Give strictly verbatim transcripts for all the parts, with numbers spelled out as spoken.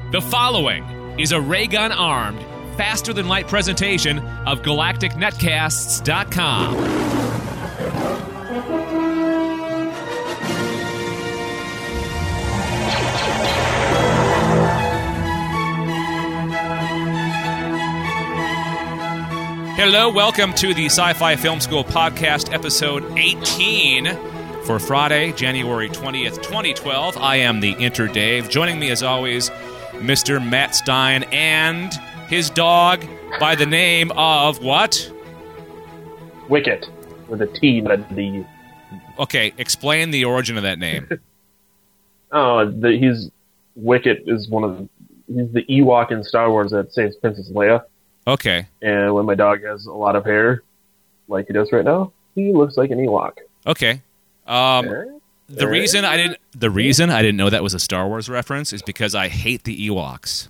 The following is a ray-gun-armed, faster-than-light presentation of galactic netcasts dot com. Hello, welcome to the Sci-Fi Film School Podcast, episode eighteen, for Friday, January twentieth, twenty twelve. I am the Inter Dave. Joining me, as always, Mister Matt Stein and his dog by the name of what? Wicket, with a T, not a D. Okay, explain the origin of that name. Oh, the, he's Wicket is one of the, he's the Ewok in Star Wars that saves Princess Leia. Okay. And when my dog has a lot of hair, like he does right now, he looks like an Ewok. Okay. Um, There? the There? reason I didn't the reason I didn't know that was a Star Wars reference is because I hate the Ewoks.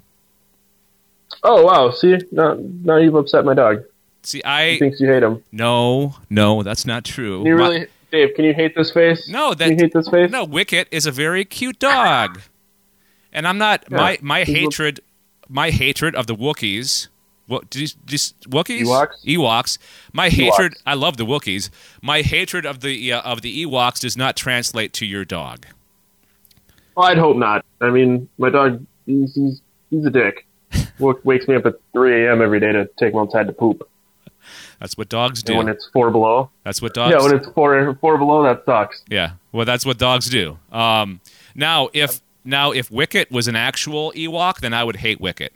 Oh, wow, see? Now, now you've upset my dog. See, He I thinks you hate him. no, no, that's not true. Can you My- really, Dave, can you hate this face? No, that Can you hate this face? no. Wicket is a very cute dog, and I'm not Yeah. my my He's a- hatred my hatred of the Wookiees. What did you, just Wookiees? Ewoks? Ewoks. My Ewoks. hatred. I love the Wookiees. My hatred of the uh, of the Ewoks does not translate to your dog. Well, I'd hope not. I mean, my dog, he's, he's, he's a dick. W- wakes me up at three a.m. every day to take him outside to poop. That's what dogs do. And when it's four below. That's what dogs. Yeah, when it's four four below, that sucks. Yeah, well, that's what dogs do. Um, now, if now if Wicket was an actual Ewok, then I would hate Wicket.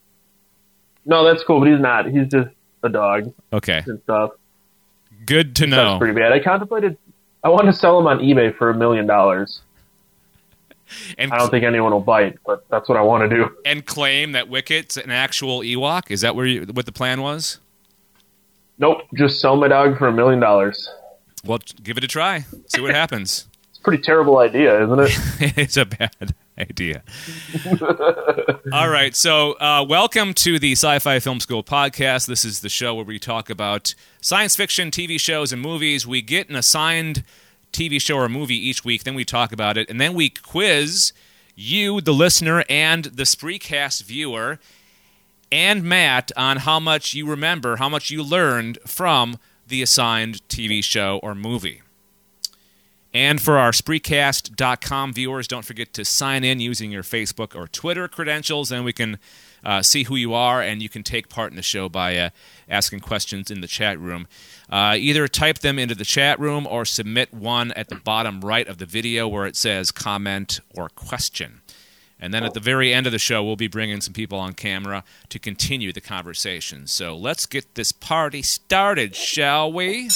No, that's cool, but he's not. He's just a dog Okay, and stuff. good to That's know. pretty bad. I contemplated. I want to sell him on eBay for a million dollars. And I don't think anyone will bite, but that's what I want to do. and claim that Wicket's an actual Ewok. Is that where you, what the plan was? Nope, just sell my dog for a million dollars. Well, give it a try. See what happens. It's a pretty terrible idea, isn't it? It's a bad idea. All right, so uh, welcome to the Sci-Fi Film School Podcast. This is the show where we talk about science fiction, T V shows, and movies. We get an assigned T V show or movie each week, then we talk about it, and then we quiz you, the listener, and the Spreecast viewer, and Matt on how much you remember, how much you learned from the assigned T V show or movie. And for our Spreecast dot com viewers, don't forget to sign in using your Facebook or Twitter credentials, and we can uh, see who you are, and you can take part in the show by uh, asking questions in the chat room. Uh, either type them into the chat room or submit one at the bottom right of the video where it says comment or question. And then at the very end of the show, we'll be bringing some people on camera to continue the conversation. So let's get this party started, shall we?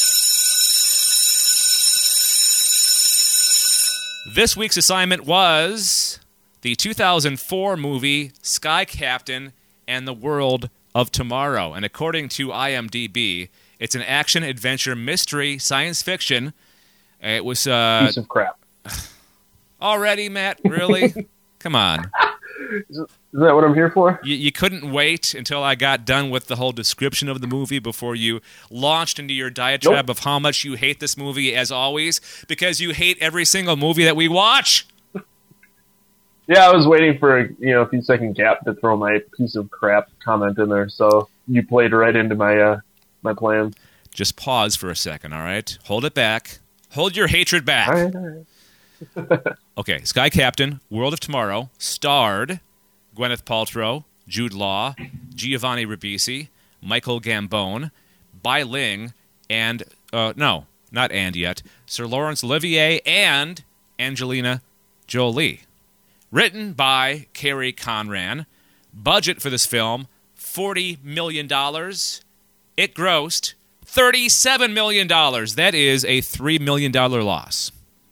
This week's assignment was the two thousand four movie Sky Captain and the World of Tomorrow. And according to IMDb, it's an action, adventure, mystery, science fiction. It was... Uh, Piece of crap. already, Matt? Really? Come on. Is that what I'm here for? You, you couldn't wait until I got done with the whole description of the movie before you launched into your diatribe Nope. of how much you hate this movie, as always, because you hate every single movie that we watch. Yeah, I was waiting for a you know a few second gap to throw my piece of crap comment in there, so you played right into my uh, my plan. Just pause for a second, all right? Hold it back. Hold your hatred back. All right, all right. Okay, Sky Captain, World of Tomorrow, starred Gwyneth Paltrow, Jude Law, Giovanni Ribisi, Michael Gambon, Bai Ling, and, uh, no, not and yet, Sir Laurence Olivier and Angelina Jolie. Written by Carrie Conran. Budget for this film, forty million dollars. It grossed thirty-seven million dollars. That is a three million dollars loss.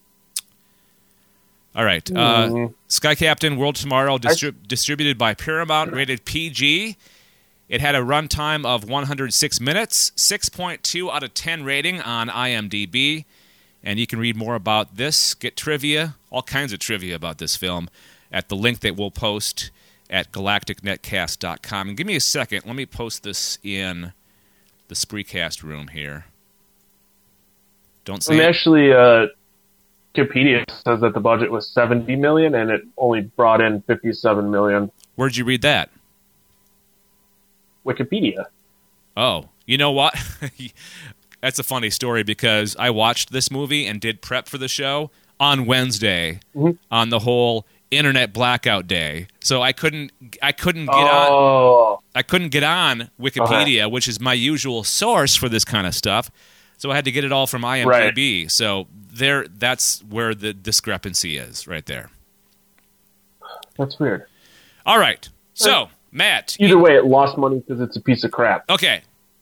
All right. Uh, Mm. Sky Captain, World Tomorrow, distrib- distributed by Paramount, rated P G. It had a runtime of one hundred six minutes, six point two out of ten rating on IMDb. And you can read more about this, get trivia, all kinds of trivia about this film at the link that we'll post at galactic netcast dot com. And give me a second. Let me post this in the Spreecast room here. Don't say I'm actually uh, Wikipedia says that the budget was seventy million and it only brought in fifty-seven million. Where'd you read that? Wikipedia. Oh, you know what? That's a funny story because I watched this movie and did prep for the show on Wednesday mm-hmm. on the whole internet blackout day. So I couldn't I couldn't get oh. on I couldn't get on Wikipedia, okay. which is my usual source for this kind of stuff. So I had to get it all from I M D B. Right. So there that's where the discrepancy is right there. That's weird. All right. So, Matt, either way it lost money because it's a piece of crap. Okay.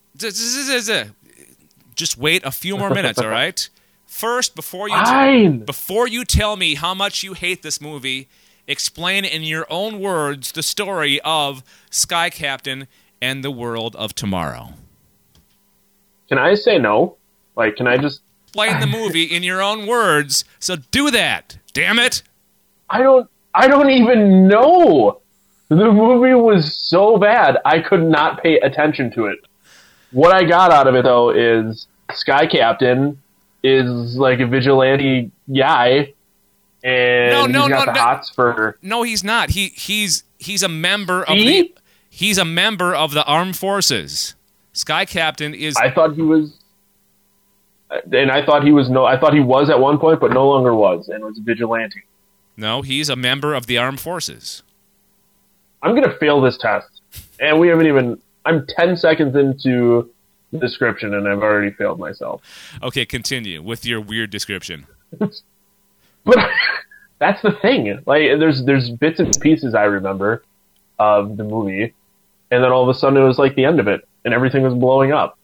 Just wait a few more minutes, all right? First, before you t- before you tell me how much you hate this movie, explain in your own words the story of Sky Captain and the World of Tomorrow. Can I say no? Like, can I just explain the movie in your own words? So do that. Damn it! I don't. I don't even know. The movie was so bad, I could not pay attention to it. What I got out of it, though, is Sky Captain is like a vigilante guy, and no, no, he's got no, the no. hots for. No, he's not. He he's he's a member of he? the. He's a member of the armed forces. Sky Captain is. I thought he was, and I thought he was no. I thought he was at one point, but no longer was, and was a vigilante. No, he's a member of the armed forces. I'm gonna fail this test, and we haven't even. I'm ten seconds into the description, and I've already failed myself. Okay, continue with your weird description. But that's the thing. Like, there's there's bits and pieces I remember of the movie, and then all of a sudden it was like the end of it, and everything was blowing up.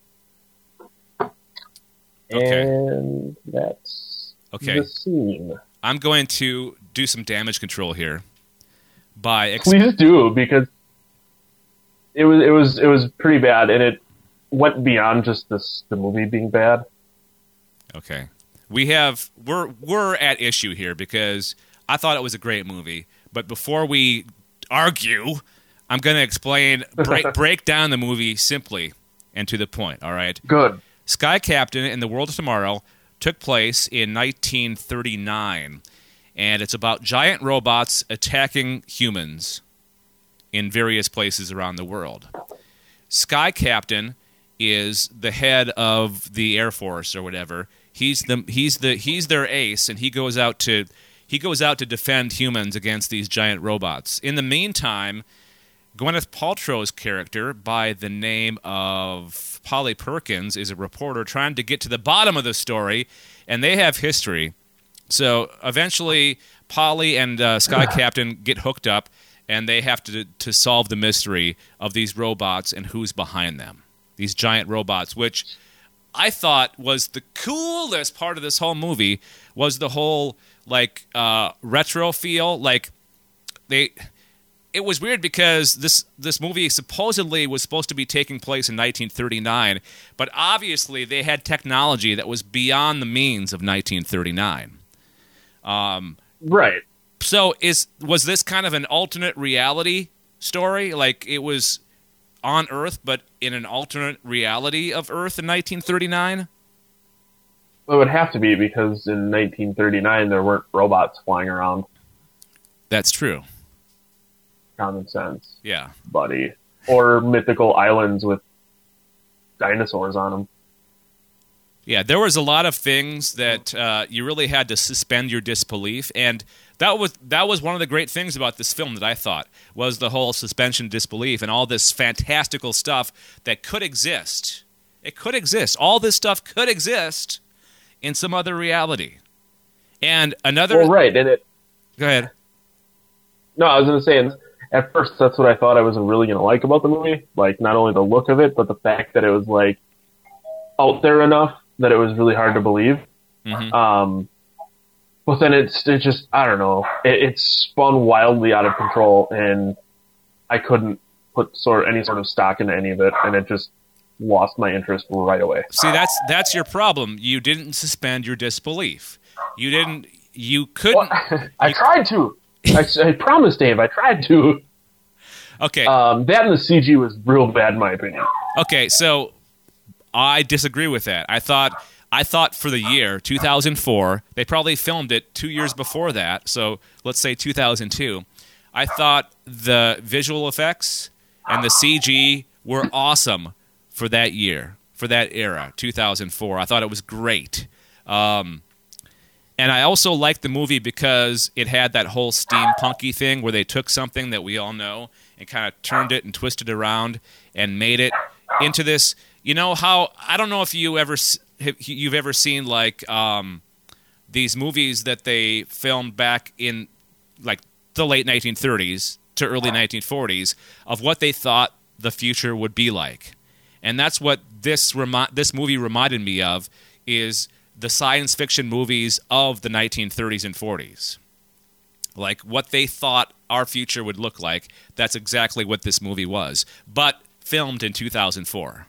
Okay. And that's okay. the scene. I'm going to do some damage control here. By exp- Please do, because it was it was it was pretty bad, and it went beyond just this the movie being bad. Okay, we have we're we're at issue here because I thought it was a great movie, but before we argue, I'm going to explain break break down the movie simply and to the point. All right, good. Sky Captain and the World of Tomorrow took place in nineteen thirty-nine. And it's about giant robots attacking humans in various places around the world. Sky Captain is the head of the Air Force or whatever. He's the he's the he's their ace, and he goes out to he goes out to defend humans against these giant robots. In the meantime, Gwyneth Paltrow's character, by the name of Polly Perkins, is a reporter trying to get to the bottom of the story, and they have history. So eventually, Polly and uh, Sky Captain get hooked up, and they have to to solve the mystery of these robots and who's behind them. These giant robots, which I thought was the coolest part of this whole movie, was the whole like uh, retro feel. Like they, it was weird because this this movie supposedly was supposed to be taking place in nineteen thirty-nine, but obviously they had technology that was beyond the means of nineteen thirty-nine. Um, right. So is was this kind of an alternate reality story? Like it was on Earth, but in an alternate reality of Earth in nineteen thirty-nine? Well, it would have to be because in nineteen thirty-nine there weren't robots flying around. That's true. Common sense. Yeah. Buddy. Or mythical islands with dinosaurs on them. Yeah, there was a lot of things that uh, you really had to suspend your disbelief, and that was that was one of the great things about this film that I thought was the whole suspension of disbelief and all this fantastical stuff that could exist. It could exist. All this stuff could exist in some other reality. And another... Well, right, and it... Go ahead. No, I was going to say, at first that's what I thought I was really going to like about the movie. Like, not only the look of it, but the fact that it was, like, out there enough that it was really hard to believe. Mm-hmm. Um, but then it's it just, I don't know, it, it spun wildly out of control, and I couldn't put sort any sort of stock into any of it, and it just lost my interest right away. See, that's that's your problem. You didn't suspend your disbelief. You didn't, you couldn't. Well, I you, tried to. I, I promised, Dave, I tried to. Okay. Um, that and the C G was real bad in my opinion. Okay, so... I disagree with that. I thought I thought for the year two thousand four, they probably filmed it two years before that, so let's say two thousand two. I thought the visual effects and the C G were awesome for that year, for that era, two thousand four. I thought it was great. Um, and I also liked the movie because it had that whole steampunky thing where they took something that we all know and kind of turned it and twisted around and made it into this. You know how, I don't know if you ever... you've ever seen like um, these movies that they filmed back in like the late nineteen thirties to early nineteen forties of what they thought the future would be like. And that's what this remi- this movie reminded me of, is the science fiction movies of the nineteen thirties and forties. Like what they thought our future would look like. That's exactly what this movie was, but filmed in two thousand four.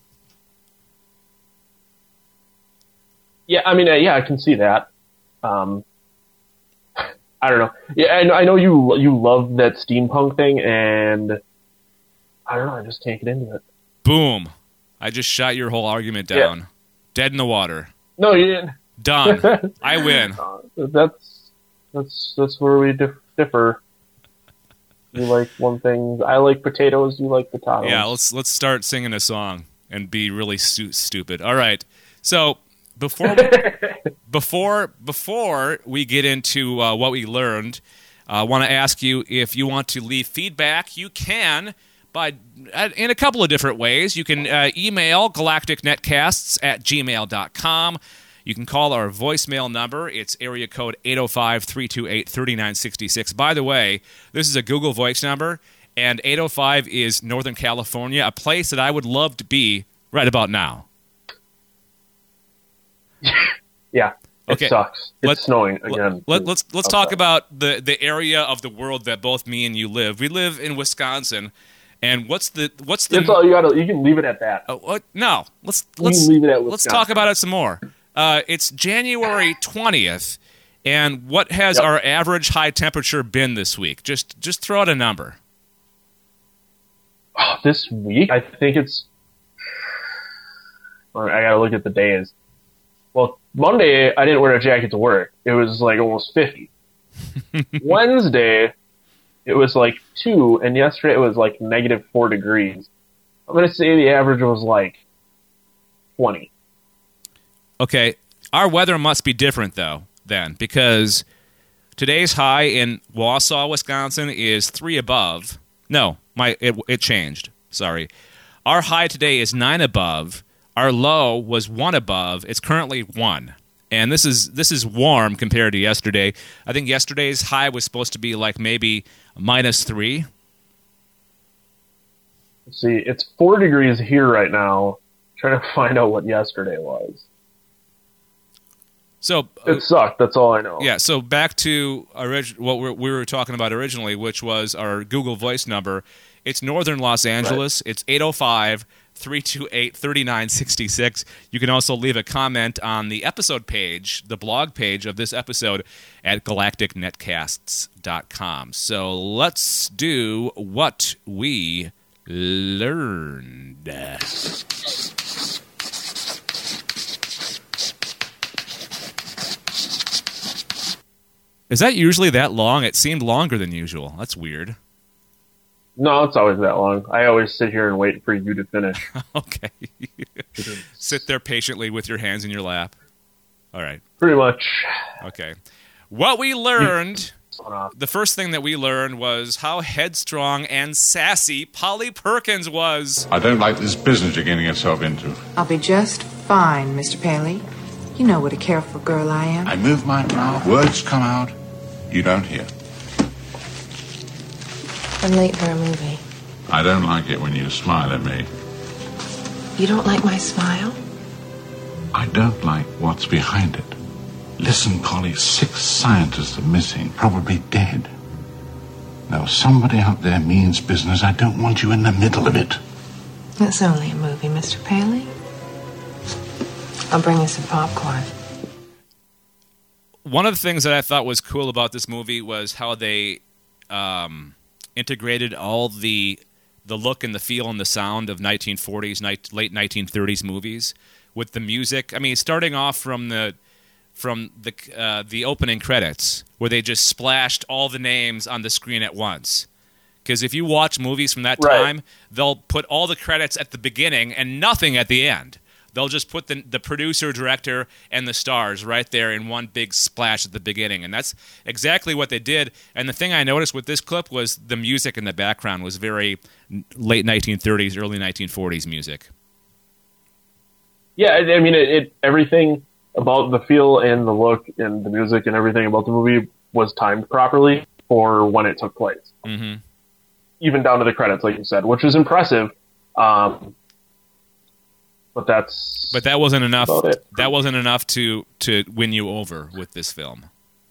Yeah, I mean, uh, yeah, I can see that. Um, I don't know. Yeah, I know, I know you you love that steampunk thing, and I don't know. I just can't get into it. Boom! I just shot your whole argument down. Yeah. Dead in the water. No, you didn't. Done. I win. Uh, that's that's that's where we dif- differ. You like one thing. I like potatoes. You like potatoes. Yeah, let's let's start singing a song and be really stu- stupid. All right. So. Before before before we get into uh, what we learned, I uh, want to ask you if you want to leave feedback. You can by uh, in a couple of different ways. You can uh, email galactic netcasts at gmail dot com. You can call our voicemail number. It's area code eight oh five, three two eight, three nine six six. By the way, this is a Google Voice number, and eight oh five is Northern California, a place that I would love to be right about now. Yeah, it okay. sucks. It's let's, snowing again. Let, let's let's talk about the, the area of the world that both me and you live. We live in Wisconsin, and what's the what's the? That's all you got. You can leave it at that. Uh, what? No, let's You let's can leave it at let's Wisconsin. talk about it some more. Uh, it's January twentieth, and what has Yep. our average high temperature been this week? Just just throw out a number. Oh, this week, I think it's. I gotta look at the days. Well, Monday, I didn't wear a jacket to work. It was like almost fifty. Wednesday, it was like two, and yesterday it was like negative four degrees. I'm going to say the average was like twenty. Okay, our weather must be different, though, then, because today's high in Wausau, Wisconsin is three above. No, my it, it changed. Sorry. Our high today is nine above. Our low was one above. It's currently one. And this is this is warm compared to yesterday. I think yesterday's high was supposed to be like maybe minus three. Let's see, it's four degrees here right now. I'm trying to find out what yesterday was. So uh, It sucked, that's all I know. yeah, so back to orig- what we're, we were talking about originally, which was our Google Voice number. It's Northern Los Angeles. Right. It's eight oh five, three two eight, three nine six six. You can also leave a comment on the episode page, the blog page of this episode at galactic netcasts dot com. So let's do what we learned. Is that usually that long? It seemed longer than usual. That's weird. No, it's always that long. I always sit here and wait for you to finish. Okay. Sit there patiently with your hands in your lap. All right. Pretty much. Okay. What we learned, the first thing that we learned was how headstrong and sassy Polly Perkins was. I don't like this business you're getting yourself into. I'll be just fine, Mister Paley. You know what a careful girl I am. I move my mouth, words come out, you don't hear. I'm late for a movie. I don't like it when you smile at me. You don't like my smile? I don't like what's behind it. Listen, Polly, six scientists are missing, probably dead. Now, somebody out there means business. I don't want you in the middle of it. It's only a movie, Mister Paley. I'll bring you some popcorn. One of the things that I thought was cool about this movie was how they um, integrated all the the look and the feel and the sound of nineteen forties, ni- late nineteen thirties movies with the music. I mean, starting off from the from the uh, the opening credits, where they just splashed all the names on the screen at once. Because if you watch movies from that Right. time, they'll put all the credits at the beginning and nothing at the end. They'll just put the the producer, director, and the stars right there in one big splash at the beginning. And that's exactly what they did. And the thing I noticed with this clip was the music in the background was very late nineteen thirties, early nineteen forties music. Yeah, I I mean, it, it everything about the feel and the look and the music and everything about the movie was timed properly for when it took place. Mm-hmm. Even down to the credits, like you said, which was impressive. Um, but that's But that wasn't enough. about it. That wasn't enough to to win you over with this film.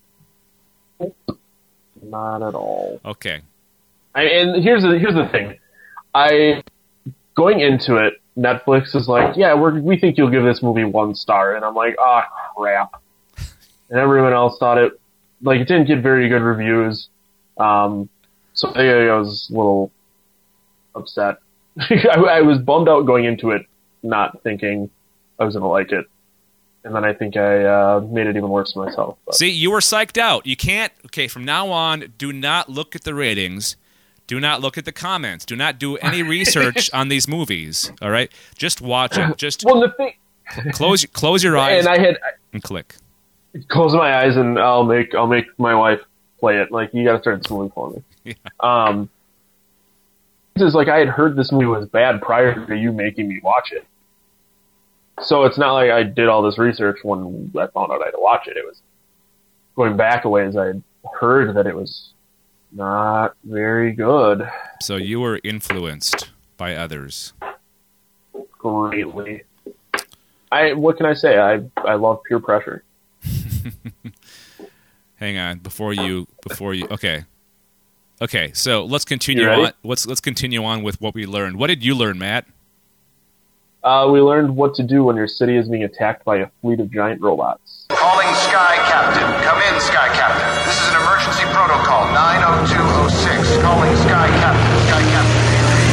Not at all. Okay. I, and here's the here's the thing. I going into it, Netflix is like, yeah, we're, we think you'll give this movie one star, and I'm like, ah, oh, crap. And everyone else thought it like it didn't get very good reviews. Um, so I, I was a little upset. I, I was bummed out going into it, not thinking I was gonna like it, and then I think I uh, made it even worse for myself. But. See, you were psyched out. You can't. Okay, from now on, do not look at the ratings. Do not look at the comments. Do not do any research on these movies. All right, just watch it. Just Well, the thing, close close your eyes and I had and click. close my eyes and I'll make I'll make my wife play it. Like, you got to start this movie for me. Yeah. Um, it's like I had heard this movie was bad prior to you making me watch it. So it's not like I did all this research when I found out I had to watch it. It was going back a ways. I had heard that it was not very good. So you were influenced by others. Greatly. I what can I say? I I love peer pressure. Hang on, before you before you. Okay, okay. So let's continue You ready? on. Let's let's continue on with what we learned. What did you learn, Matt? Uh, we learned what to do when your city is being attacked by a fleet of giant robots. Calling Sky Captain. Come in, Sky Captain. This is an emergency protocol, nine oh two oh six. Calling Sky Captain. Sky Captain.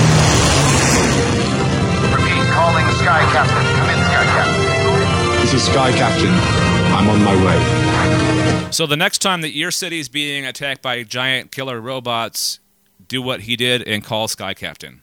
Repeat, calling Sky Captain. Come in, Sky Captain. This is Sky Captain. I'm on my way. So the next time that your city is being attacked by giant killer robots, do what he did and call Sky Captain.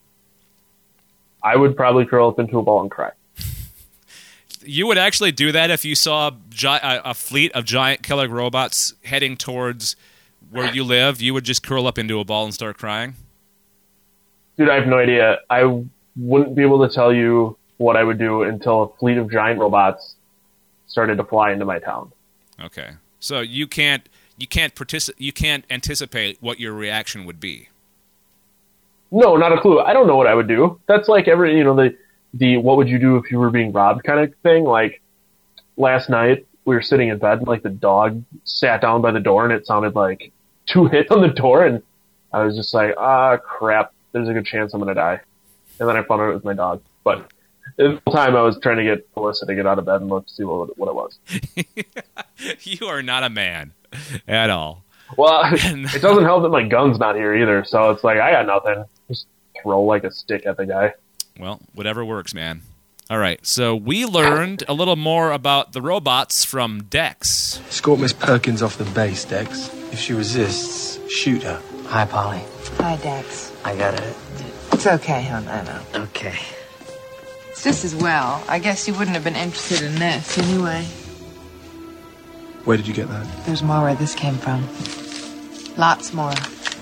I would probably curl up into a ball and cry. You would actually do that if you saw gi- a, a fleet of giant killer robots heading towards where you live. You would just curl up into a ball and start crying? Dude, I have no idea. I wouldn't be able to tell you what I would do until a fleet of giant robots started to fly into my town. Okay. So you can't you can't partici- you can't anticipate what your reaction would be. No, not a clue. I don't know what I would do. That's like every, you know, the, the what would you do if you were being robbed kind of thing. Like, last night, we were sitting in bed, and, like, the dog sat down by the door, and it sounded like two hits on the door, and I was just like, ah, crap, there's a good chance I'm going to die. And then I found out it was my dog. But the whole time I was trying to get Melissa to get out of bed and look to see what, what it was. You are not a man at all. Well, it doesn't help that my gun's not here either, so it's like, I got nothing. Just throw like a stick at the guy. Well, whatever works, man. All right, so we learned a little more about the robots from Dex. Escort Miss Perkins off the base, Dex. If she resists, shoot her. Hi, Polly. Hi, Dex. I got it. It's okay, hon. I know. Okay. It's just as well. I guess you wouldn't have been interested in this anyway. Where did you get that? There's more where this came from. Lots more.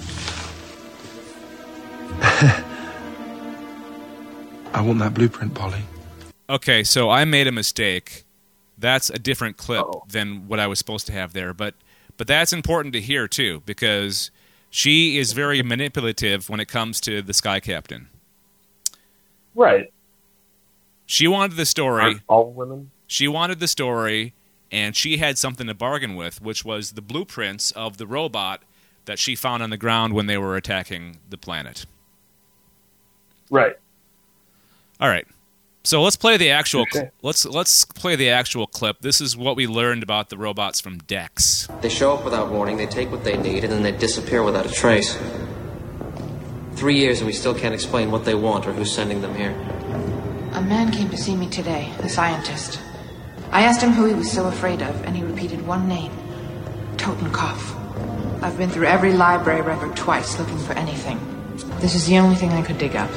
I want that blueprint, Polly. Okay, so I made a mistake. That's a different clip Uh-oh. than what I was supposed to have there, but but that's important to hear too, because she is very manipulative when it comes to the Sky Captain. Right. She wanted the story. Aren't all women? She wanted the story, and she had something to bargain with, which was the blueprints of the robot that she found on the ground when they were attacking the planet. Right. All right. So let's play the actual Okay. let's let's play the actual clip. This is what we learned about the robots from Dex. They show up without warning, they take what they need, and then they disappear without a trace. Three years and we still can't explain what they want or who's sending them here. I'm man came to see me today, a scientist. I asked him who he was so afraid of, and he repeated one name. Totenkopf. I've been through every library record twice looking for anything. This is the only thing I could dig up.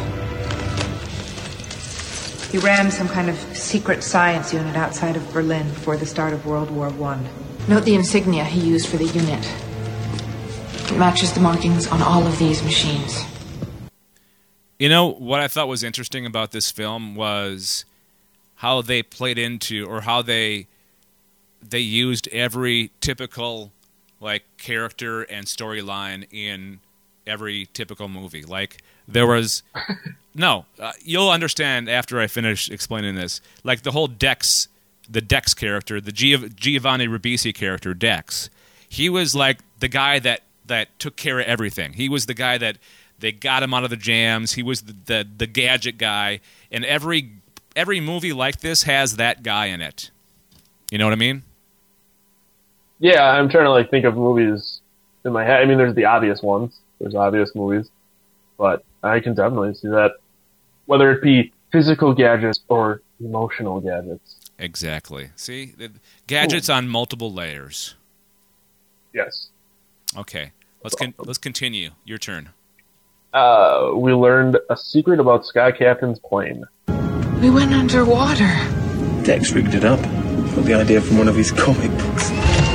He ran some kind of secret science unit outside of Berlin before the start of World War One. Note the insignia he used for the unit. It matches the markings on all of these machines. You know, what I thought was interesting about this film was how they played into, or how they they used every typical, like, character and storyline in every typical movie. Like, there was... no, uh, you'll understand after I finish explaining this. Like, the whole Dex, the Dex character, the Giov- Giovanni Ribisi character, Dex, he was, like, the guy that, that took care of everything. He was the guy that they got him out of the jams. He was the, the, the gadget guy. And every every movie like this has that guy in it. You know what I mean? Yeah, I'm trying to like think of movies in my head. I mean, there's the obvious ones. There's obvious movies. But I can definitely see that. Whether it be physical gadgets or emotional gadgets. Exactly. See? The gadgets Ooh. On multiple layers. Yes. Okay. Let's con- let's continue. Your turn. Uh, we learned a secret about Sky Captain's plane. We went underwater. Dex rigged it up. Got the idea from one of his comic books.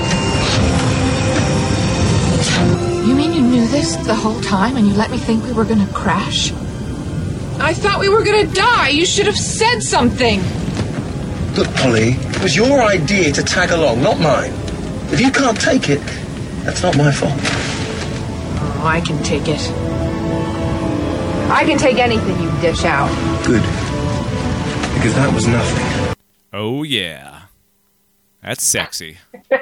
You mean you knew this the whole time and you let me think we were going to crash? I thought we were going to die. You should have said something. Look, Polly, it was your idea to tag along, not mine. If you can't take it, that's not my fault. Oh, I can take it. I can take anything you dish out. Good. Because that was nothing. Oh, yeah. That's sexy.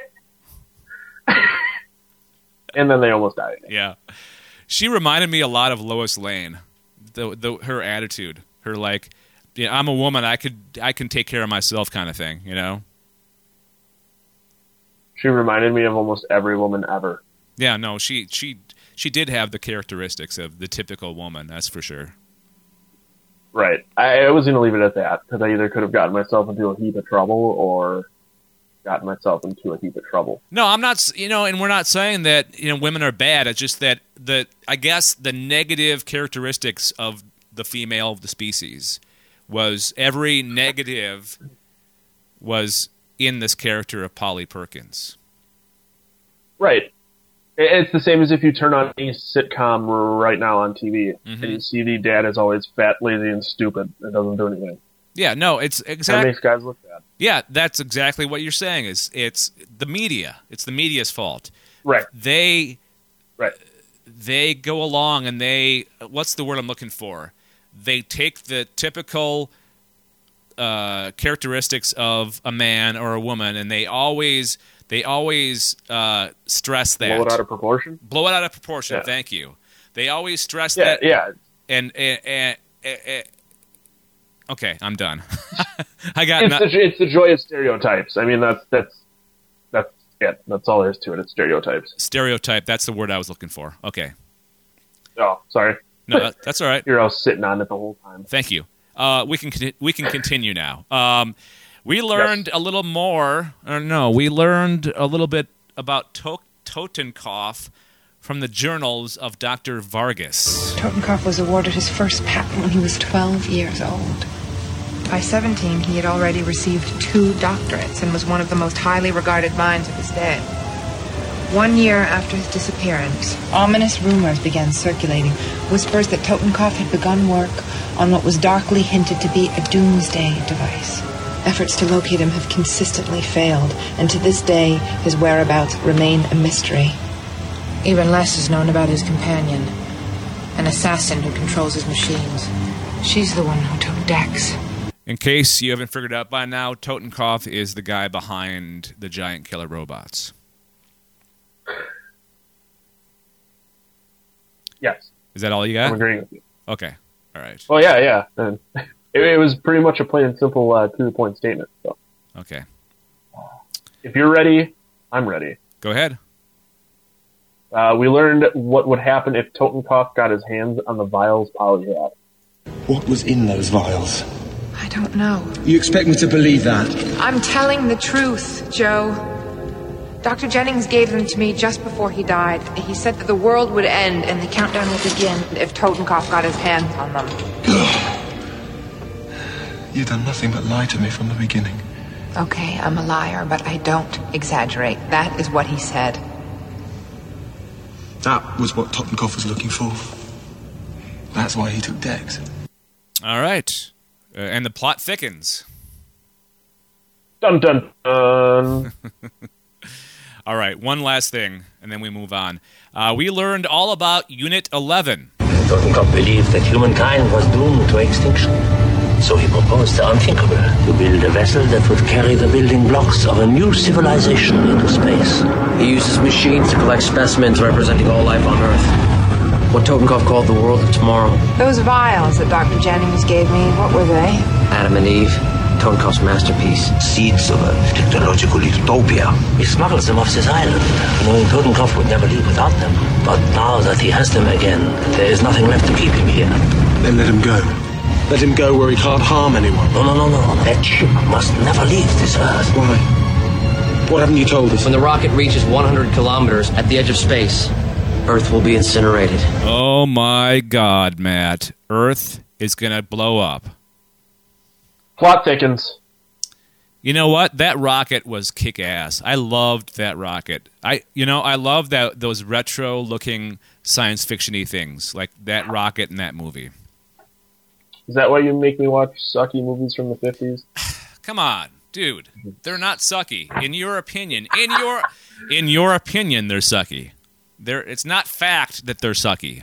And then they almost died. Yeah. She reminded me a lot of Lois Lane. The, the her attitude. Her, like, yeah, I'm a woman, I could I can take care of myself kind of thing, you know? She reminded me of almost every woman ever. Yeah, no, she she she did have the characteristics of the typical woman, that's for sure. Right. I, I was going to leave it at that, because I either could have gotten myself into a heap of trouble or gotten myself into a heap of trouble. No, I'm not, you know, and we're not saying that, you know, women are bad. It's just that, the I guess, the negative characteristics of the female of the species was every negative was in this character of Polly Perkins. Right. It's the same as if you turn on any sitcom right now on T V, mm-hmm. and you see the dad is always fat, lazy, and stupid and doesn't do anything. Yeah, no, it's exactly... That makes guys look bad. Yeah, that's exactly what you're saying. Is It's the media. It's the media's fault. Right. They... Right. They go along and they... What's the word I'm looking for? They take the typical uh, characteristics of a man or a woman, and they always... They always uh, stress that. Blow it out of proportion? Blow it out of proportion, yeah. Thank you. They always stress yeah, that. Yeah, and, and, and, and, and okay, I'm done. I got it's, no- the, it's the joy of stereotypes. I mean, that's that's that's it. That's all there is to it. It's stereotypes. Stereotype, that's the word I was looking for. Okay. Oh, sorry. No, that's all right. You're all sitting on it the whole time. Thank you. Uh, we can we can continue now. Um, We learned yes. a little more, or no, we learned a little bit about to- Totenkopf from the journals of Doctor Vargas. Totenkopf was awarded his first patent when he was twelve years old. By seventeen, he had already received two doctorates and was one of the most highly regarded minds of his day. One year after his disappearance, ominous rumors began circulating, whispers that Totenkopf had begun work on what was darkly hinted to be a doomsday device. Efforts to locate him have consistently failed, and to this day, his whereabouts remain a mystery. Even less is known about his companion, an assassin who controls his machines. She's the one who took Dex. In case you haven't figured out by now, Totenkopf is the guy behind the giant killer robots. Yes. Is that all you got? I'm agreeing with you. Okay. All right. Well, yeah, yeah. And it, it was pretty much a plain and simple uh, to-the-point statement. So. Okay. If you're ready, I'm ready. Go ahead. Uh, we learned what would happen if Totenkopf got his hands on the vials Polly had. What was in those vials? I don't know. You expect me to believe that? I'm telling the truth, Joe. Doctor Jennings gave them to me just before he died. He said that the world would end and the countdown would begin if Totenkopf got his hands on them. You've done nothing but lie to me from the beginning. Okay, I'm a liar, but I don't exaggerate. That is what he said. That was what Totenkopf was looking for. That's why he took Dex. All right. Uh, and the plot thickens. Dun dun dun. All right, one last thing, and then we move on. Uh, we learned all about Unit eleven. Totenkopf believed that humankind was doomed to extinction. So he proposed the unthinkable, to build a vessel that would carry the building blocks of a new civilization into space. He uses machines to collect specimens representing all life on Earth. What Totenkopf called the world of tomorrow. Those vials that Doctor Jennings gave me, what were they? Adam and Eve, Totenkopf's masterpiece. Seeds of a technological utopia. He smuggles them off this island, knowing Totenkopf would never leave without them. But now that he has them again, there is nothing left to keep him here. Then let him go. Let him go where he can't harm anyone. No, no, no, no. That ship must never leave this Earth. Why? What haven't you told us? When the rocket reaches one hundred kilometers at the edge of space, Earth will be incinerated. Oh my God, Matt. Earth is going to blow up. Plot thickens. You know what? That rocket was kick-ass. I loved that rocket. I, you know, I love that those retro-looking science fiction-y things, like that rocket in that movie. Is that why you make me watch sucky movies from the fifties? Come on, dude. They're not sucky. In your opinion. In your in your opinion, they're sucky. They're it's not fact that they're sucky.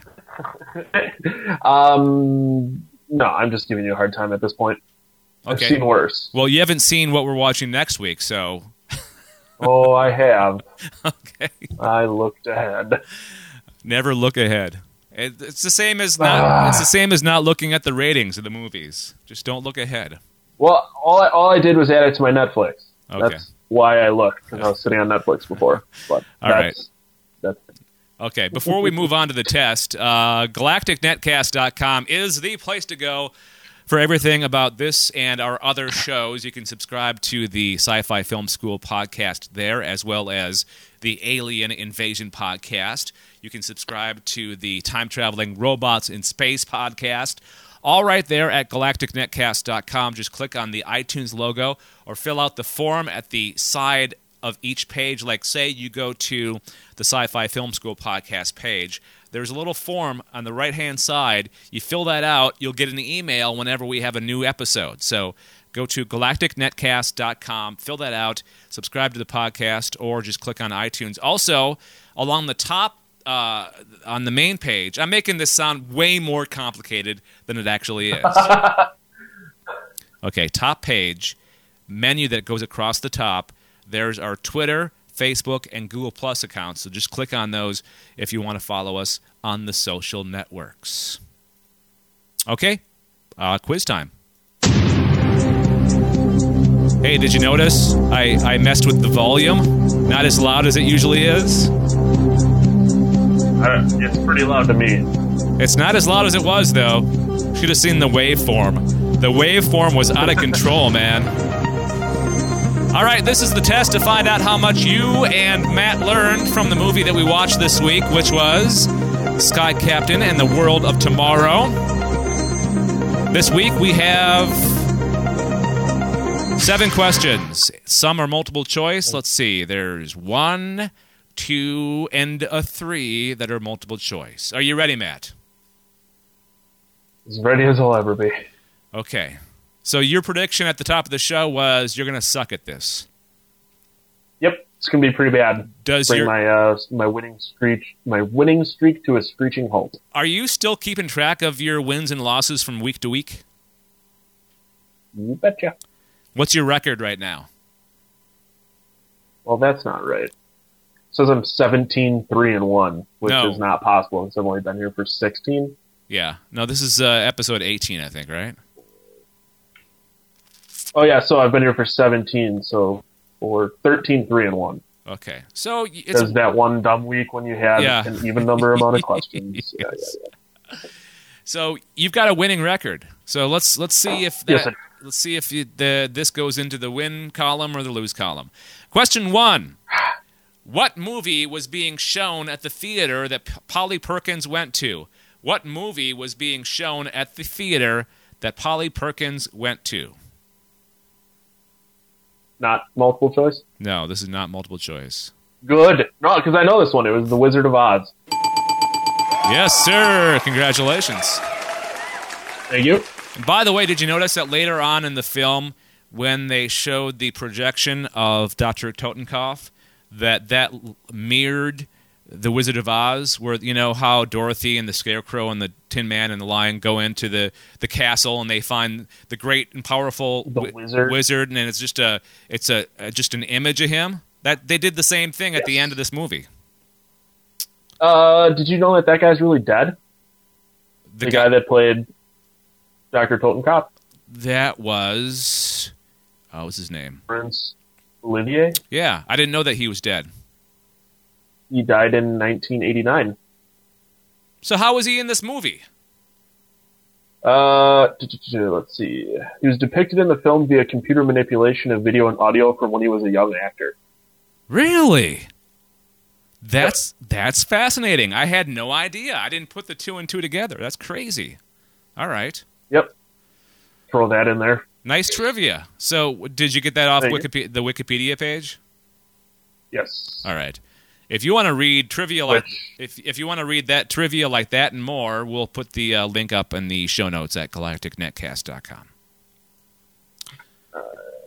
um no, I'm just giving you a hard time at this point. Okay. I've seen worse. Well, you haven't seen what we're watching next week, so Oh, I have. Okay. I looked ahead. Never look ahead. It, it's the same as not. It's the same as not looking at the ratings of the movies. Just don't look ahead. Well, all I, all I did was add it to my Netflix. Okay. That's why I looked, because I was sitting on Netflix before. But all that's, right. That's okay. Before we move on to the test, uh, galactic netcast dot com is the place to go for everything about this and our other shows. You can subscribe to the Sci-Fi Film School podcast there, as well as the Alien Invasion podcast. You can subscribe to the Time Traveling Robots in Space podcast. All right there at galactic netcast dot com. Just click on the iTunes logo or fill out the form at the side of each page. Like, say you go to the Sci-Fi Film School podcast page. There's a little form on the right-hand side. You fill that out, you'll get an email whenever we have a new episode. So go to galactic netcast dot com, fill that out, subscribe to the podcast, or just click on iTunes. Also, along the top, uh, on the main page, I'm making this sound way more complicated than it actually is. Okay, top page, menu that goes across the top, there's our Twitter, Facebook, and Google Plus accounts. So just click on those if you want to follow us on the social networks. Okay, uh, quiz time. Hey, did you notice I, I messed with the volume? Not as loud as it usually is. Uh, it's pretty loud to me. It's not as loud as it was, though. Should have seen the waveform. The waveform was out of control, man. All right, this is the test to find out how much you and Matt learned from the movie that we watched this week, which was Sky Captain and the World of Tomorrow. This week we have seven questions. Some are multiple choice. Let's see. There's one, two, and a three that are multiple choice. Are you ready, Matt? As ready as I'll ever be. Okay. So your prediction at the top of the show was you're going to suck at this. Yep, it's going to be pretty bad. Does Bring your, my uh, my winning streak my winning streak to a screeching halt. Are you still keeping track of your wins and losses from week to week? You betcha. What's your record right now? Well, that's not right. It says I'm seventeen three and one, which No. is not possible since I've only been here for sixteen. Yeah. No, this is uh, episode eighteen, I think, right? Oh, yeah, so I've been here for seventeen, so for thirteen three and one. Okay. So it's There's that one dumb week when you had Yeah. an even number amount of questions. Yeah, Yes. yeah, yeah. So you've got a winning record. So let's let's see if that Yes, sir. let's see if you, the this goes into the win column or the lose column. Question one. What movie was being shown at the theater that P- Polly Perkins went to? What movie was being shown at the theater that Polly Perkins went to? Not multiple choice? No, this is not multiple choice. Good. No, because I know this one. It was The Wizard of Oz. Yes, sir. Congratulations. Thank you. And by the way, did you notice that later on in the film, when they showed the projection of Doctor Totenkopf, that that mirrored The Wizard of Oz, where you know how Dorothy and the Scarecrow and the Tin Man and the Lion go into the, the castle and they find the great and powerful the wi- wizard. wizard, and it's just a it's a, a just an image of him. That they did the same thing at Yes. the end of this movie. Uh, did you know that that guy's really dead? The, The, guy, guy that played Doctor Totenkopf? that was oh, what's his name? Prince Olivier? Yeah, I didn't know that he was dead. He died in nineteen eighty-nine. So how was he in this movie? Uh, let's see. He was depicted in the film via computer manipulation of video and audio from when he was a young actor. Really? That's yep. That's fascinating. I had no idea. I didn't put the two and two together. That's crazy. All right. Yep. Throw that in there. Nice trivia. So, did you get that off Thank Wikipedia, the Wikipedia page? Yes. All right. If you want to read trivia like Which, if if you want to read that trivia like that and more, we'll put the uh, link up in the show notes at galactic netcast dot com. Uh,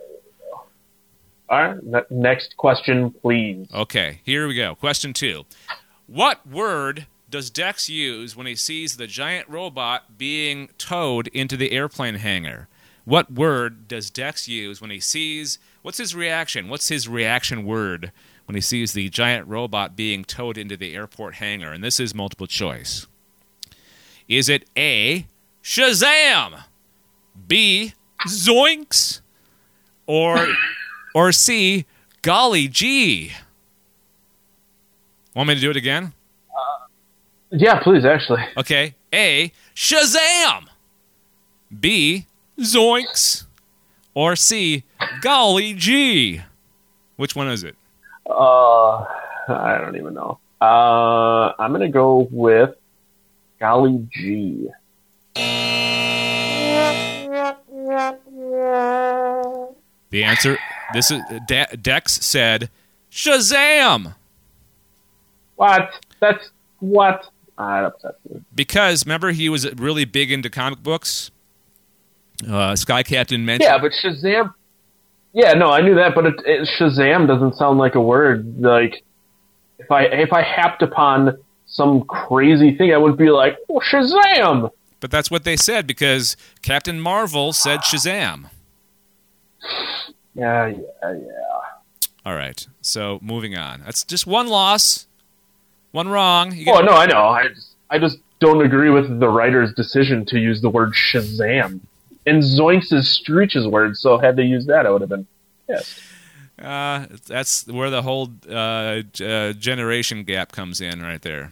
all right. Ne- next question, please. Okay, here we go. Question two. What word does Dex use when he sees the giant robot being towed into the airplane hangar? What word does Dex use when he sees... What's his reaction? What's his reaction word when he sees the giant robot being towed into the airport hangar? And this is multiple choice. Is it A, Shazam, B, Zoinks, or or C, golly gee? Want me to do it again? Yeah, please, actually. Okay. A, Shazam, B, Zoinks, or C, golly gee? Which one is it? Uh, I don't even know. Uh, I'm going to go with golly gee. The answer, this is De- Dex said, Shazam! What? That's, what? Ah, that upsets me. Because, remember, he was really big into comic books? Uh, Sky Captain mentioned... Yeah, but Shazam... Yeah, no, I knew that, but it, it, Shazam doesn't sound like a word. Like, if I if I happed upon some crazy thing, I would be like, oh, Shazam! But that's what they said, because Captain Marvel said Shazam. Yeah, yeah, yeah. All right, so moving on. That's just one loss, one wrong. You Oh, no, I know. I just, I just don't agree with the writer's decision to use the word Shazam. And Zoinks is Screech's word, so had they used that, I would have been pissed. Uh, that's where the whole uh, uh, generation gap comes in right there.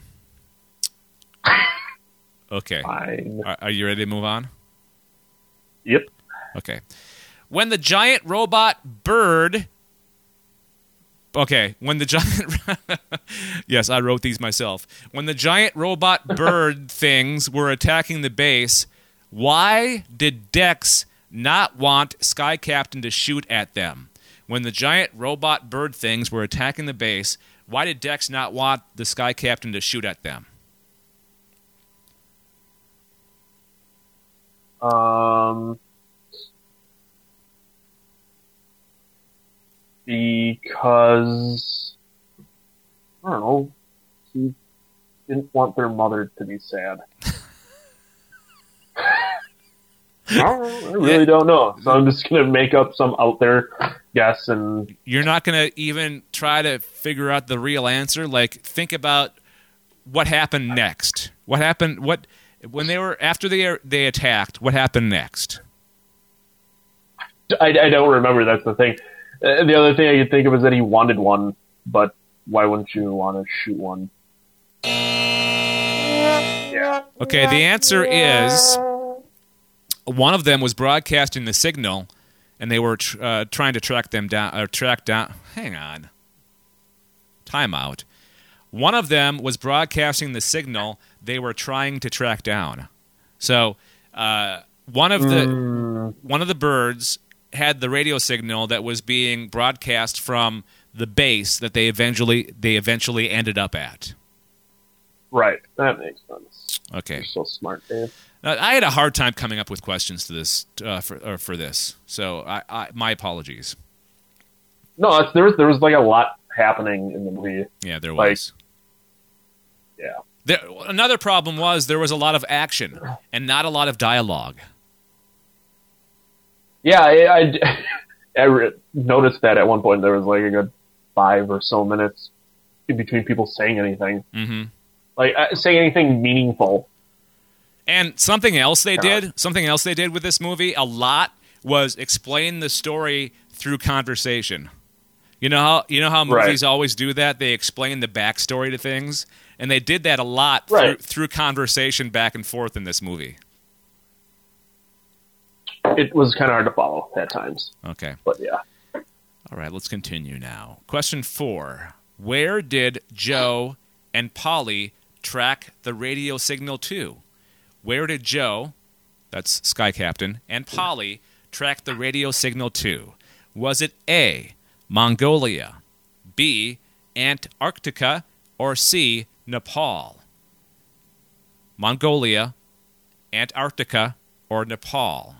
Okay. Fine. Are, are you ready to move on? Yep. Okay. When the giant robot bird... Okay, when the giant... Yes, I wrote these myself. When the giant robot bird things were attacking the base... Why did Dex not want Sky Captain to shoot at them? When the giant robot bird things were attacking the base, why did Dex not want the Sky Captain to shoot at them? Um, because, I don't know, he didn't want their mother to be sad. I really yeah. don't know. So I'm just going to make up some out there guess. And you're not going to even try to figure out the real answer? Like, think about what happened next. What happened, what, when they were, after they they attacked, what happened next? I, I don't remember, that's the thing. Uh, the other thing I could think of is that he wanted one, but why wouldn't you want to shoot one? Yeah. Okay, the answer is... one of them was broadcasting the signal, and they were tr- uh, trying to track them down. Or track down. Hang on. Time out. One of them was broadcasting the signal they were trying to track down. So uh, one of the mm. one of the birds had the radio signal that was being broadcast from the base that they eventually they eventually ended up at. Right, that makes sense. Okay, you're so smart, Dave. Now, I had a hard time coming up with questions to this uh, for or for this, so I, I, my apologies. No, it's, there was there was like a lot happening in the movie. Yeah, there was. Like, yeah. There, another problem was there was a lot of action and not a lot of dialogue. Yeah, I, I, I re- noticed that at one point there was like a good five or so minutes in between people saying anything. Mm-hmm. Like, uh, saying anything meaningful. And something else they did, something else they did with this movie a lot was explain the story through conversation. You know how you know how movies right. always do that? They explain the backstory to things, and they did that a lot right. through, through conversation back and forth in this movie. It was kind of hard to follow at times. Okay. But yeah. All right, let's continue now. Question four. Where did Joe and Polly track the radio signal to? Where did Joe, that's Sky Captain, and Polly track the radio signal to? Was it A, Mongolia, B, Antarctica, or C, Nepal? Mongolia, Antarctica, or Nepal?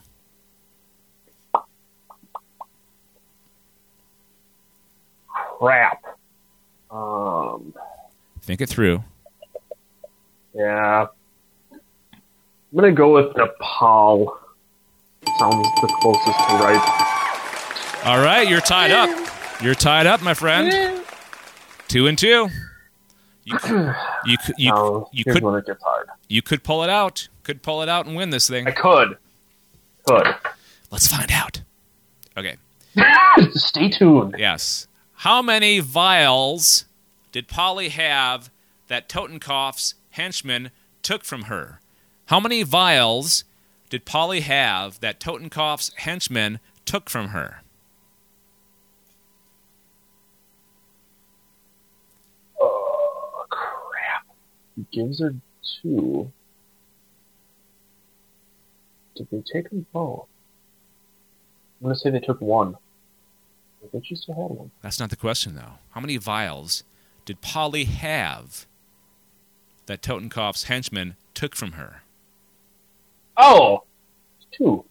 Crap. Um, Think it through. Yeah. I'm going to go with Nepal. Sounds the closest to right. All right, you're tied up. You're tied up, my friend. Two and two. You could, you could, you, no, you here's could, when it gets hard. You could pull it out. Could pull it out and win this thing. I could. Could. Let's find out. Okay. Stay tuned. Yes. How many vials did Polly have that Totenkopf's henchman took from her? How many vials did Polly have that Totenkopf's henchman took from her? Oh, crap. He gives her two. Did they take them both? I'm going to say they took one. I think she still had one. That's not the question, though. How many vials did Polly have that Totenkopf's henchman took from her? Oh! Two.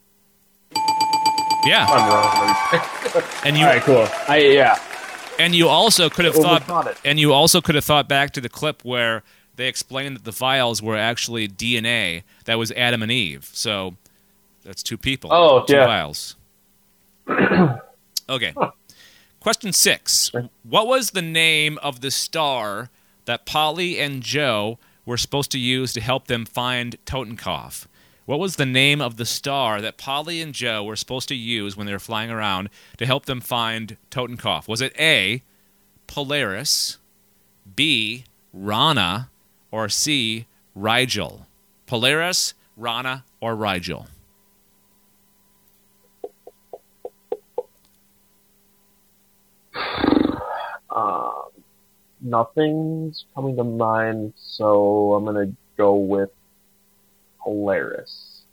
Yeah. I'm wrong. And you, all right, cool. I, yeah. And you also could have thought, thought and you also could have thought back to the clip where they explained that the vials were actually D N A that was Adam and Eve. So that's two people. Oh, two yeah. vials. Okay. Huh. Question six. What was the name of the star that Polly and Joe were supposed to use to help them find Totenkopf? What was the name of the star that Polly and Joe were supposed to use when they were flying around to help them find Totenkopf? Was it A, Polaris, B, Rana, or C, Rigel? Polaris, Rana, or Rigel? Um, nothing's coming to mind, so I'm going to go with Polaris.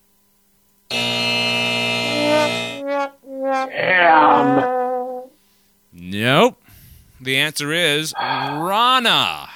Damn! Nope. The answer is Rana.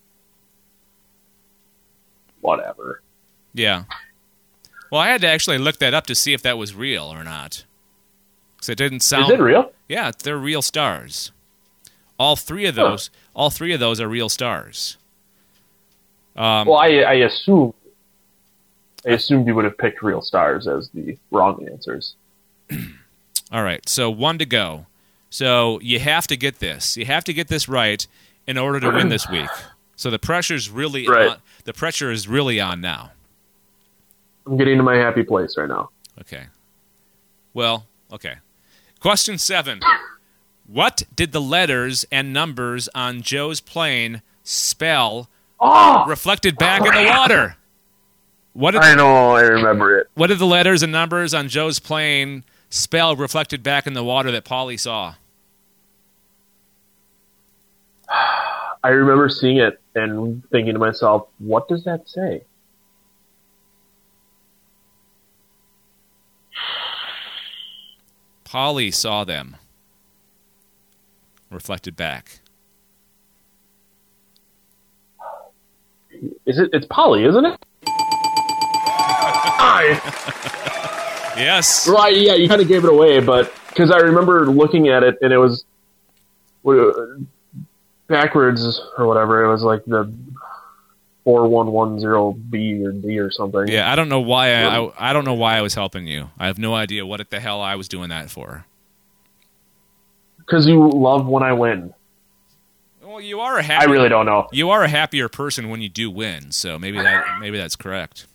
Whatever. Yeah. Well, I had to actually look that up to see if that was real or not. Because it didn't sound... Is it real? Yeah, they're real stars. All three of those, huh. all three of those are real stars. Um, well, I, I assume, I assumed you would have picked real stars as the wrong answers. All right, so one to go. So you have to get this. You have to get this right in order to win this week. So the pressure's really right. on, the pressure is really on now. I'm getting to my happy place right now. Okay. Well, okay. Question seven. What did the letters and numbers on Joe's plane spell oh, reflected back crap. in the water? What did, I know, I remember it. What did the letters and numbers on Joe's plane spell reflected back in the water that Paulie saw? I remember seeing it and thinking to myself, what does that say? Paulie saw them reflected back. Is it? It's Polly, isn't it? I. Yes. Right. Yeah, you kind of gave it away, but because I remember looking at it and it was backwards or whatever. It was like the four one one zero B or D or something. Yeah, I don't know why I, I I don't know why I was helping you. I have no idea what the hell I was doing that for. Because you love when I win. Well, you are a happy, I really don't know. You are a happier person when you do win, so maybe that maybe that's correct.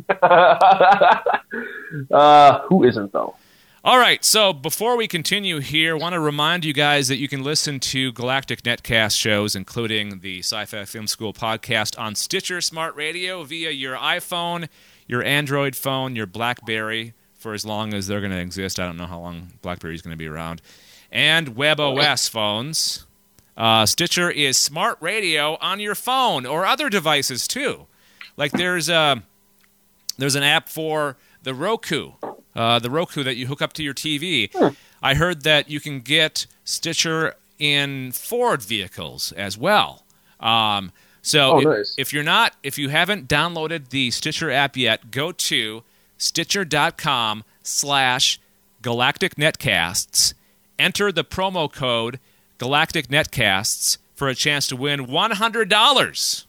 uh, who isn't, though? All right, so before we continue here, I want to remind you guys that you can listen to Galactic Netcast shows, including the Sci-Fi Film School podcast, on Stitcher Smart Radio via your iPhone, your Android phone, your BlackBerry, for as long as they're going to exist. I don't know how long BlackBerry is going to be around, and WebOS phones. Uh, Stitcher is smart radio on your phone or other devices too. Like there's a there's an app for the Roku, uh, the Roku that you hook up to your T V. Hmm. I heard that you can get Stitcher in Ford vehicles as well. Um, so oh, if, nice. if you're not, if you haven't downloaded the Stitcher app yet, go to stitcher.com slash Galactic Netcasts. Enter the promo code Galactic Netcasts for a chance to win one hundred dollars.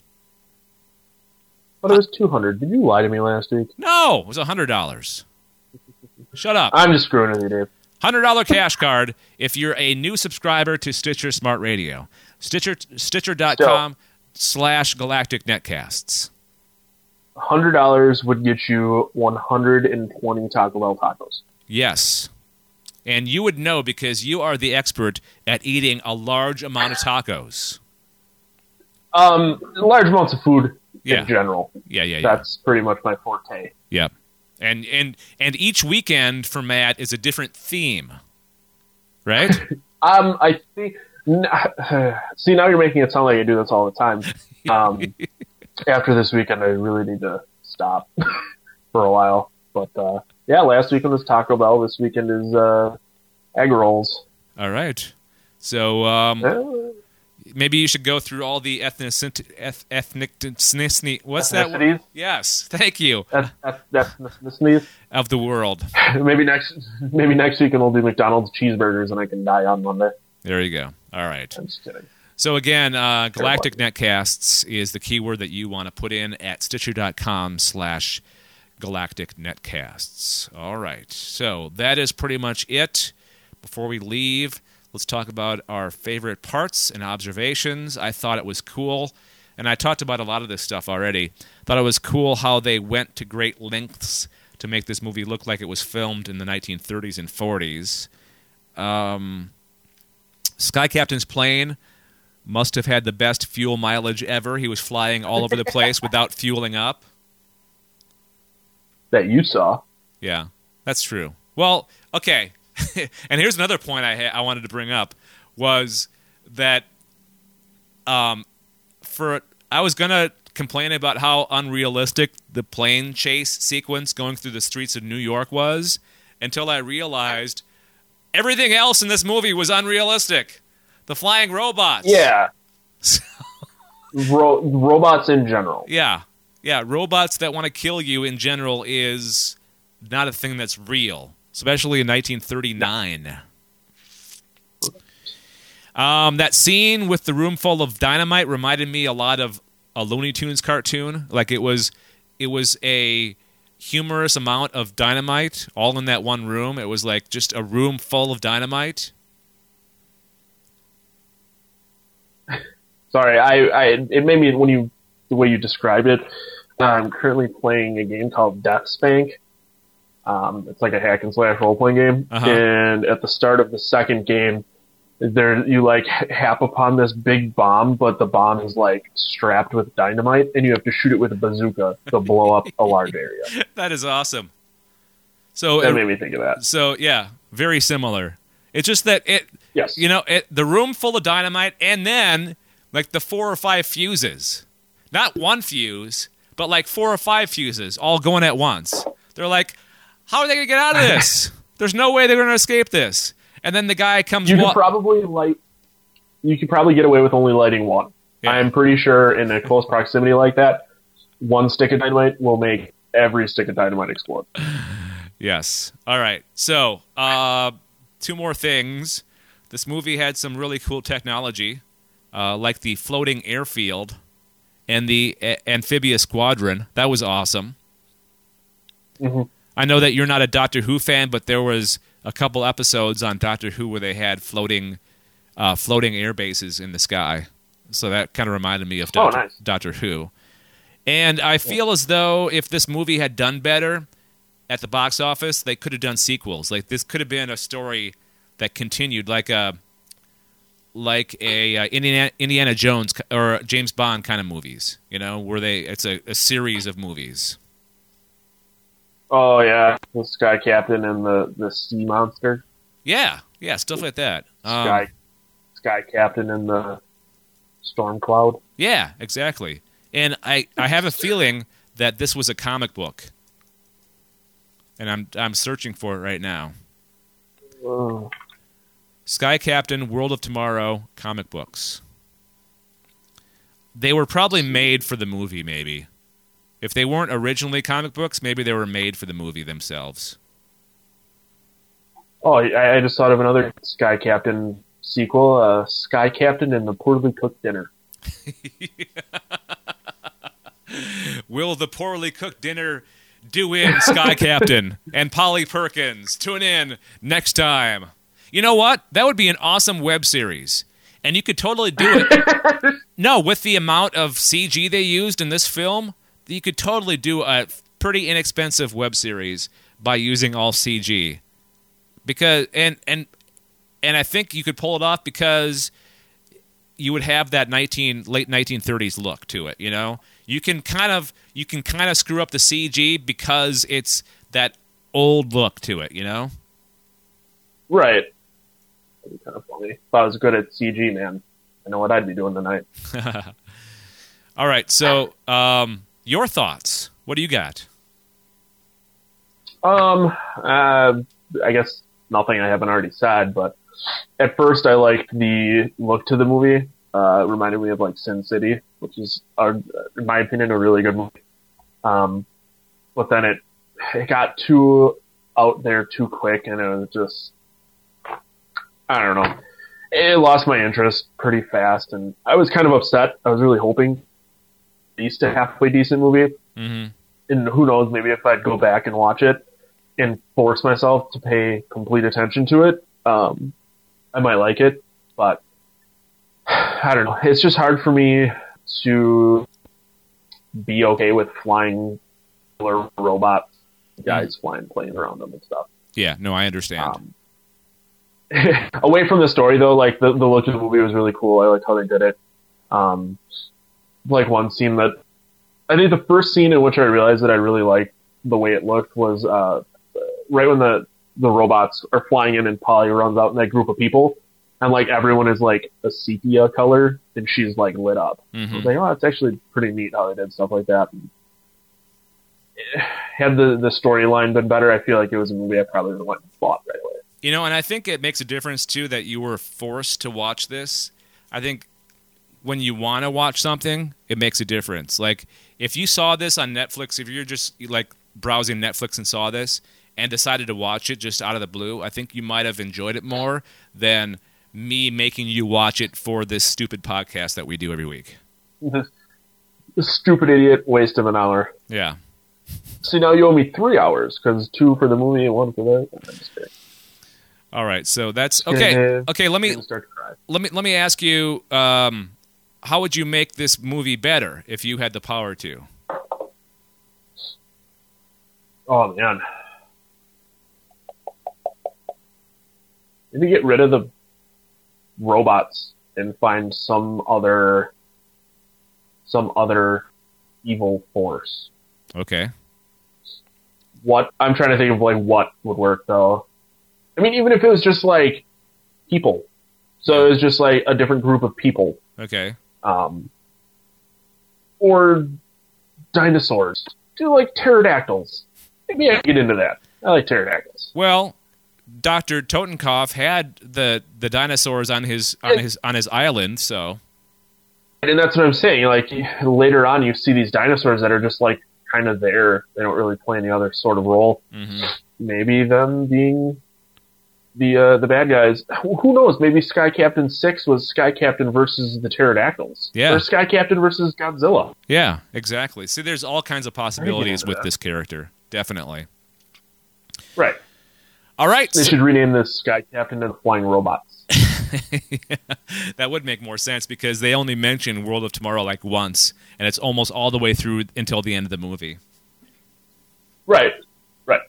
But it was two hundred dollars. Did you lie to me last week? No, it was one hundred dollars. Shut up. I'm just screwing with you, Dave. one hundred dollars cash card if you're a new subscriber to Stitcher Smart Radio. Stitcher, Stitcher.com slash Galactic Netcasts. one hundred dollars would get you one hundred twenty Taco Bell tacos. Yes. And you would know because you are the expert at eating a large amount of tacos. Um, large amounts of food yeah. in general. Yeah, yeah, yeah. That's pretty much my forte. Yep. And and and each weekend for Matt is a different theme, right? um, I think. See, now you're making it sound like I do this all the time. Um, after this weekend, I really need to stop for a while. But uh, yeah, last weekend was Taco Bell. This weekend is uh, egg rolls. All right. So um, yeah. maybe you should go through all the ethnic eth- ethnic what's that? Ethnicities? Yes, thank you. Eth- eth- ethnicities of the world. maybe next maybe next weekend we'll do McDonald's cheeseburgers and I can die on Monday. There you go. All right. I'm just kidding. So again, uh, Galactic Netcasts is the keyword that you want to put in at Stitcher.com slash Galactic Netcasts. All right. So that is pretty much it. Before we leave, let's talk about our favorite parts and observations. I thought it was cool, and I talked about a lot of this stuff already. Thought it was cool how they went to great lengths to make this movie look like it was filmed in the nineteen thirties and forties. Um, Sky Captain's plane must have had the best fuel mileage ever. He was flying all over the place without fueling up. That you saw. Yeah, that's true. Well, okay. And here's another point I ha- I wanted to bring up was that um, for I was gonna complain about how unrealistic the plane chase sequence going through the streets of New York was until I realized everything else in this movie was unrealistic. The flying robots. Yeah. Ro- robots in general. Yeah. Yeah, robots that want to kill you in general is not a thing that's real, especially in nineteen thirty-nine. Um, that scene with the room full of dynamite reminded me a lot of a Looney Tunes cartoon. Like it was, it was a humorous amount of dynamite all in that one room. It was like just a room full of dynamite. Sorry, I, I it made me when you the way you described it. I'm currently playing a game called Death Spank. Um, it's like a hack and slash role playing game, uh-huh. and at the start of the second game, there you like hap upon this big bomb, but the bomb is like strapped with dynamite, and you have to shoot it with a bazooka to blow up a large area. That is awesome. So that it, made me think of that. So yeah, very similar. It's just that it, yes, you know, it, the room full of dynamite, and then like the four or five fuses, not one fuse, but like four or five fuses all going at once. They're like, how are they going to get out of this? There's no way they're going to escape this. And then the guy comes. You wa- could probably light. You could probably get away with only lighting one. Yeah. I'm pretty sure in a close proximity like that, one stick of dynamite will make every stick of dynamite explode. Yes. All right. So, uh, two more things. This movie had some really cool technology, uh, like the floating airfield and the a- amphibious squadron. That was awesome. Mm-hmm. I know that you're not a Doctor Who fan, but there was a couple episodes on Doctor Who where they had floating, uh, floating air bases in the sky. So that kind of reminded me of Doctor, oh, nice. Doctor Who. And I feel as though if this movie had done better at the box office, they could have done sequels. Like this could have been a story that continued, like a like a uh, Indiana, Indiana Jones or James Bond kind of movies. You know, where they it's a, a series of movies. Oh yeah, the Sky Captain and the, the Sea Monster. Yeah, yeah, stuff like that. Um, Sky Sky Captain and the Storm Cloud. Yeah, exactly. And I, I have a feeling that this was a comic book. And I'm I'm searching for it right now. Oh. Sky Captain, World of Tomorrow, comic books. They were probably made for the movie, maybe. If they weren't originally comic books, maybe they were made for the movie themselves. Oh, I, I just thought of another Sky Captain sequel, uh, Sky Captain and the Poorly Cooked Dinner. Will the poorly cooked dinner do in, Sky Captain and Polly Perkins? Tune in next time. You know what? That would be an awesome web series. And you could totally do it. No, with the amount of C G they used in this film, you could totally do a pretty inexpensive web series by using all C G. Because and and and I think you could pull it off because you would have that nineteen late nineteen thirties look to it, you know? You can kind of you can kind of screw up the C G because it's that old look to it, you know? Right. That'd be kind of funny. If I was good at C G, man, I know what I'd be doing tonight. All right, so um, your thoughts. What do you got? Um, uh, I guess nothing I haven't already said, but at first I liked the look to the movie. Uh, it reminded me of like Sin City, which is, uh, in my opinion, a really good movie. Um, but then it it got too out there too quick, and it was just, I don't know. It lost my interest pretty fast, and I was kind of upset. I was really hoping at least a halfway decent movie. Mm-hmm. And who knows, maybe if I'd go back and watch it and force myself to pay complete attention to it, um, I might like it. But I don't know. It's just hard for me to be okay with flying robots, guys mm-hmm. flying, playing around them and stuff. Yeah, no, I understand. Um, away from the story, though, like the, the look of the movie was really cool. I liked how they did it. Um, like one scene that I think the first scene in which I realized that I really liked the way it looked was uh, right when the the robots are flying in and Polly runs out in that group of people, and like everyone is like a sepia color, and she's like lit up. Mm-hmm. I was like, oh, it's actually pretty neat how they did stuff like that. And had the the storyline been better, I feel like it was a movie I probably would have went and bought right away. You know, and I think it makes a difference too that you were forced to watch this. I think when you want to watch something, it makes a difference. Like if you saw this on Netflix, if you're just like browsing Netflix and saw this and decided to watch it just out of the blue, I think you might have enjoyed it more than me making you watch it for this stupid podcast that we do every week. This stupid idiot waste of an hour. Yeah. See, now you owe me three hours because two for the movie and one for that. All right, so that's okay. Okay, let me let me let me ask you. Um, how would you make this movie better if you had the power to? Oh man, maybe get rid of the robots and find some other some other evil force. Okay. What I'm trying to think of, like, what would work though. I mean, even if it was just like people, so it was just like a different group of people. Okay. Um, or dinosaurs. Do like pterodactyls. Maybe I can get into that. I like pterodactyls. Well, Doctor Totenkopf had the the dinosaurs on his on and, his on his island, so. And that's what I'm saying. Like, later on, you see these dinosaurs that are just like kind of there. They don't really play any other sort of role. Mm-hmm. Maybe them being the uh, the bad guys. Who knows? Maybe Sky Captain six was Sky Captain versus the pterodactyls. Yeah. Or Sky Captain versus Godzilla. Yeah, exactly. See, there's all kinds of possibilities with that. this character. Definitely. Right. All right. They so- should rename this Sky Captain to Flying Robots. Yeah, that would make more sense because they only mention World of Tomorrow like once, and it's almost all the way through until the end of the movie. Right. Right.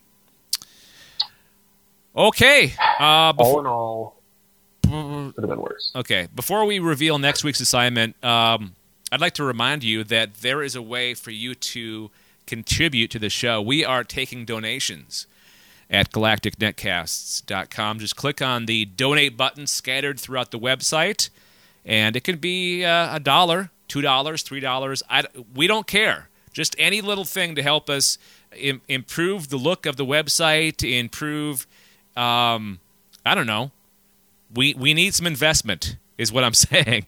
Okay. Uh, before- all in all, could have been worse. Okay. Before we reveal next week's assignment, um, I'd like to remind you that there is a way for you to contribute to the show. We are taking donations at galactic netcasts dot com. Just click on the donate button scattered throughout the website, and it could be uh, a dollar, two dollars, three dollars. I, we don't care. Just any little thing to help us im- improve the look of the website, improve, um, I don't know. We we need some investment, is what I'm saying.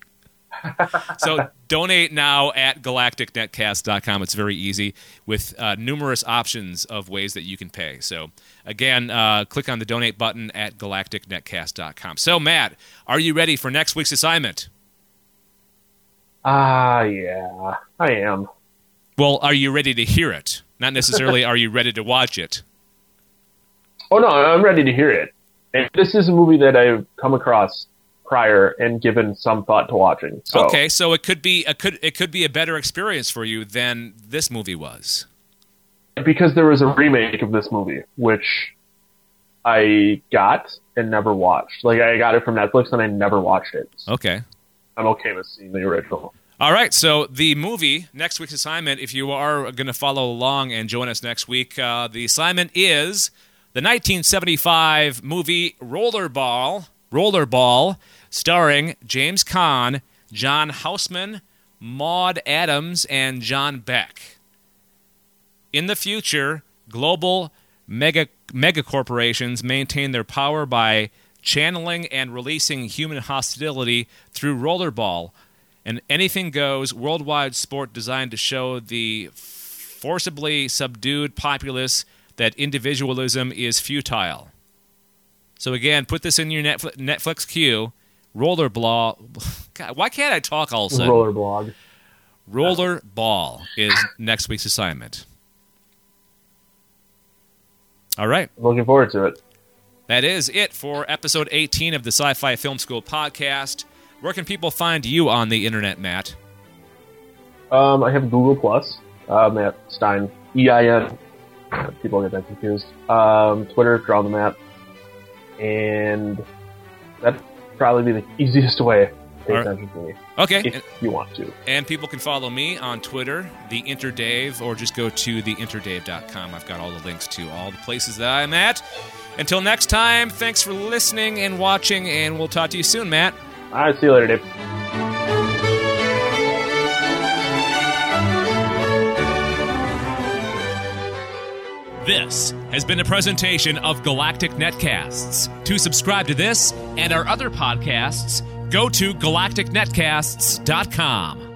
So donate now at galactic netcast dot com. It's very easy with uh, numerous options of ways that you can pay. So again, uh, click on the donate button at galactic netcast dot com. So Matt, are you ready for next week's assignment? Ah, uh, yeah, I am. Well, are you ready to hear it? Not necessarily are you ready to watch it? Oh no, I'm ready to hear it. And this is a movie that I've come across prior and given some thought to watching. So. Okay, so it could be a could it could be a better experience for you than this movie was. Because there was a remake of this movie, which I got and never watched. Like, I got it from Netflix and I never watched it. So okay. I'm okay with seeing the original. All right, so the movie, next week's assignment, if you are going to follow along and join us next week, uh, the assignment is the nineteen seventy-five movie Rollerball, Rollerball, starring James Caan, John Houseman, Maud Adams, and John Beck. In the future, global mega megacorporations maintain their power by channeling and releasing human hostility through Rollerball, an anything-goes worldwide sport designed to show the forcibly subdued populace that individualism is futile. So again, put this in your Netflix, Netflix queue. Rollerball. God, why can't I talk all of a sudden? Rollerblog. Rollerball is next week's assignment. All right. Looking forward to it. That is it for episode eighteen of the Sci-Fi Film School podcast. Where can people find you on the internet, Matt? Um, I have Google Plus. Uh, Matt Stein. E I N. People get that confused. Um, Twitter, Draw the Matt. And that'd probably be the easiest way to pay right. attention to me. Okay. If and, you want to. And people can follow me on Twitter, the Interdave, or just go to the interdave dot com. I've got all the links to all the places that I'm at. Until next time, thanks for listening and watching, and we'll talk to you soon, Matt. All right, see you later, Dave. This has been a presentation of Galactic Netcasts. To subscribe to this and our other podcasts, go to galactic netcasts dot com.